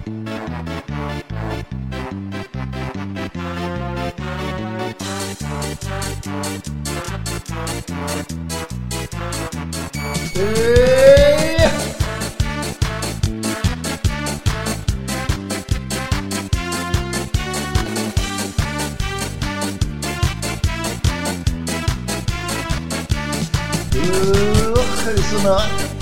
Весна.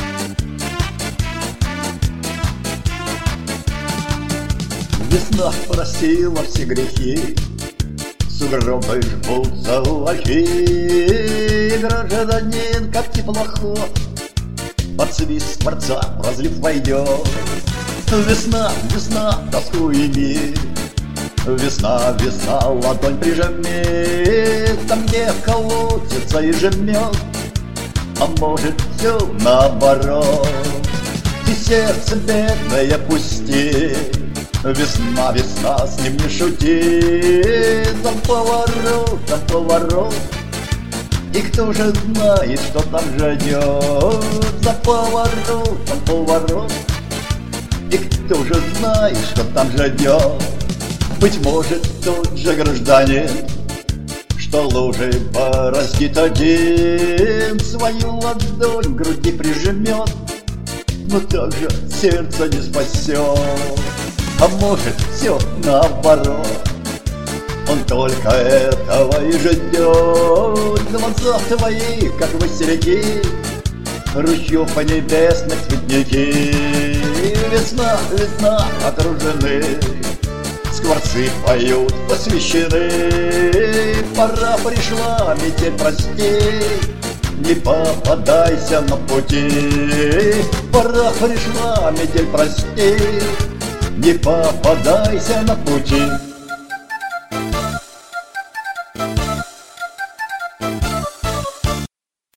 Весна простила все грехи, сугробы жмутся лохи. Гражданин, как теплоход, под свист скворца в разлив войдет. Весна, весна, тоскуеми, весна, весна, ладонь прижми, там, где колотится и жмет. А может, все наоборот, и сердце бедное пусти. Весна, весна, с ним не шути. Там поворот, и кто же знает, что там ждет. За поворот, и кто же знает, что там ждет. Быть может, тот же гражданин, что лужи бороздит один, свою ладонь к груди прижмет, но также сердце не спасет. А может, все наоборот, он только этого и ждет. Глаза твои, как васильки, ручьев по небесных цветники. Весна, весна, окружены, скворцы поют, посвящены. Пора пришла, метель, прости, не попадайся на пути. Пора пришла, метель, прости, не попадайся на пути.